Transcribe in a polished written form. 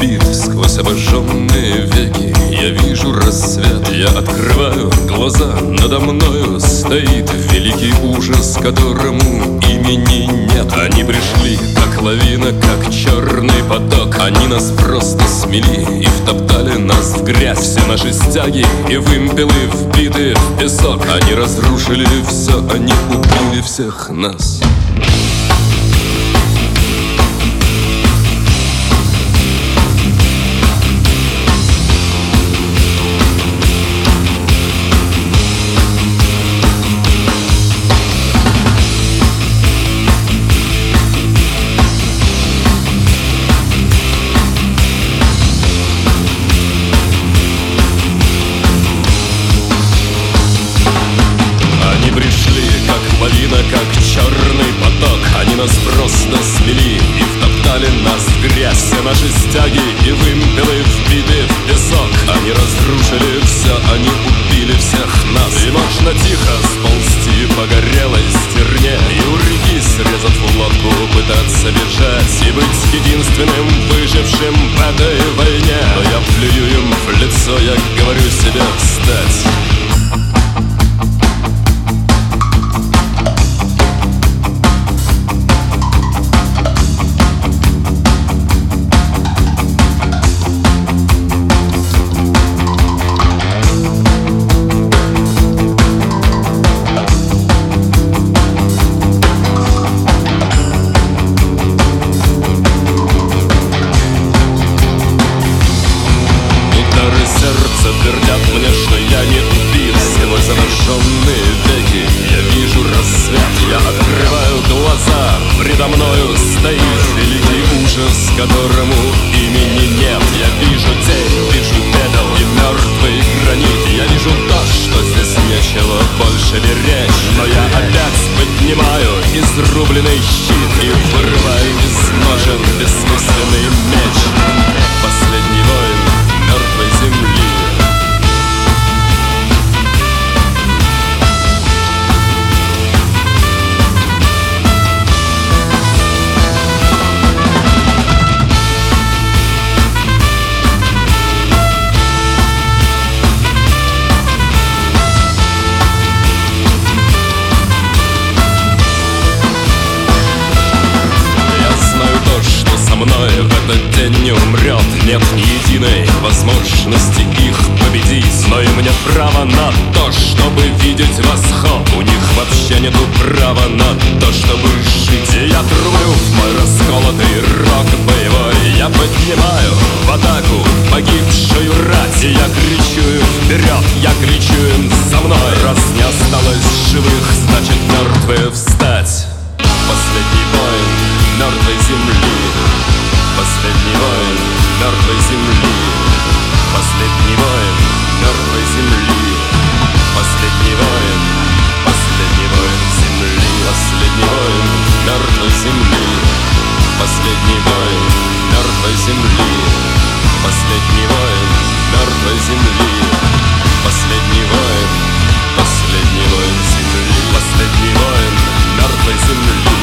убит. Сквозь обожженные веки я вижу рассвет. Я открываю глаза, надо мною стоит великий ужас, которому имени нет. Они пришли, как лавина, как черный поток. Они нас просто смели и втоптали нас в грязь. Все наши стяги и вымпелы вбиты в песок. Они разрушили все, они убили всех нас. Как черный поток, они нас просто смели и втоптали нас в грязь. Все наши стяги и вымпелы вбиты в песок. Они разрушили все, они убили всех нас. И можно тихо сползти по горелой стерне и у реки, срезав лодку, пытаться бежать и быть единственным выжившим в этой войне. Но я плюю им в лицо, я говорю себе встать. Сердце твердят мне, что я не убит. Сквозь зараженные веки я вижу рассвет. Я открываю глаза, предо мною стоит великий ужас, которому имени нет. Я вижу тень, вижу пепел и мертвый гранит. Я вижу то, что здесь нечего больше беречь. Но я опять поднимаю изрубленный щит и вырываю из ножен бессмысленный меч. Последний воин мертвой земли. Со мной в этот день не умрет. Нет ни единой возможности их победить. Но им нет права на то, чтобы видеть восход. У них вообще нету права на то, чтобы жить. И я трублю в мой расколотый рог боевой. Я поднимаю в атаку погибшую рать. И я кричу им вперед, я кричу им за мной. Раз не осталось живых, значит мертвые встать. Последний воин мертвой земли. Последний воин мертвой земли. Последний воин мертвой земли. Последний воин земли. Последний воин мертвой земли. Последний воин мертвой земли. Последний воин мертвой земли. Последний воин земли. Последний воин мертвой земли.